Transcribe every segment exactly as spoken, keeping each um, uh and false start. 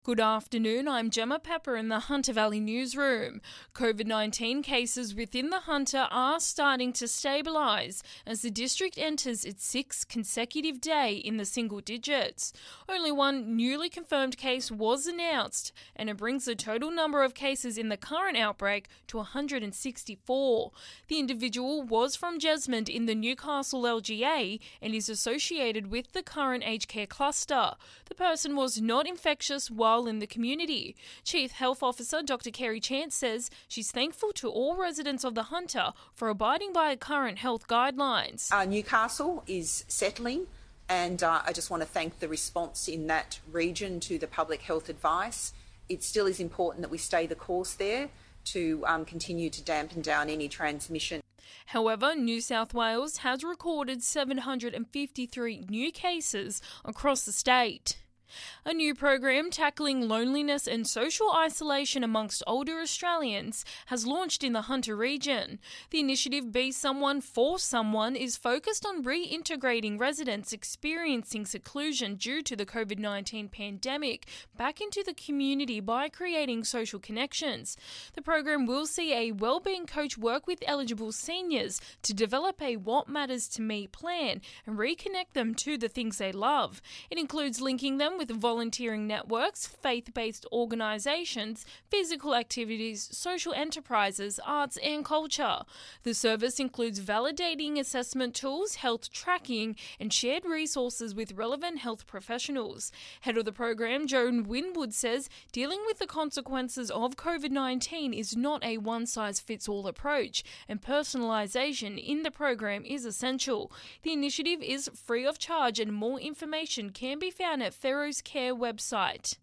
Good afternoon, I'm Gemma Pepper in the Hunter Valley newsroom. COVID nineteen cases within the Hunter are starting to stabilise as the district enters its sixth consecutive day in the single digits. Only one newly confirmed case was announced, and it brings the total number of cases in the current outbreak to one hundred sixty-four. The individual was from Jesmond in the Newcastle L G A and is associated with the current aged care cluster. The person was not infectious while in the community. Chief Health Officer Doctor Kerry Chance says she's thankful to all residents of the Hunter for abiding by current health guidelines. Uh, Newcastle is settling, and uh, I just want to thank the response in that region to the public health advice. It still is important that we stay the course there to um, continue to dampen down any transmission. However, New South Wales has recorded seven hundred fifty-three new cases across the state. A new program tackling loneliness and social isolation amongst older Australians has launched in the Hunter region. The initiative Be Someone for Someone is focused on reintegrating residents experiencing seclusion due to the COVID nineteen pandemic back into the community by creating social connections. The program will see a wellbeing coach work with eligible seniors to develop a What Matters to Me plan and reconnect them to the things they love. It includes linking them with volunteering networks, faith-based organisations, physical activities, social enterprises, arts and culture. The service includes validating assessment tools, health tracking and shared resources with relevant health professionals. Head of the program, Joan Winwood, says dealing with the consequences of COVID nineteen is not a one-size-fits-all approach, and personalisation in the program is essential. The initiative is free of charge and more information can be found at Ferro's Care website.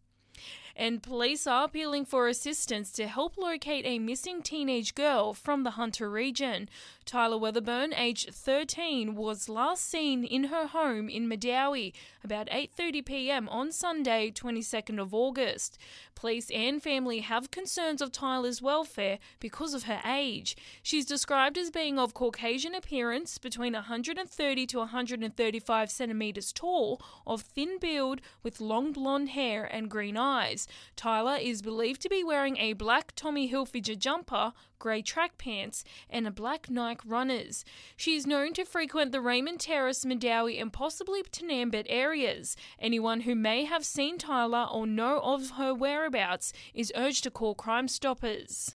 And police are appealing for assistance to help locate a missing teenage girl from the Hunter region. Tyler Weatherburn, aged thirteen, was last seen in her home in Medowie about eight thirty p m on Sunday, twenty-second of August. Police and family have concerns of Tyler's welfare because of her age. She's described as being of Caucasian appearance, between one hundred thirty to one hundred thirty-five centimetres tall, of thin build with long blonde hair and green eyes. Tyler is believed to be wearing a black Tommy Hilfiger jumper, grey track pants and a black Nike runners. She is known to frequent the Raymond Terrace, Medowie and possibly Tanambet areas. Anyone who may have seen Tyler or know of her whereabouts is urged to call Crime Stoppers.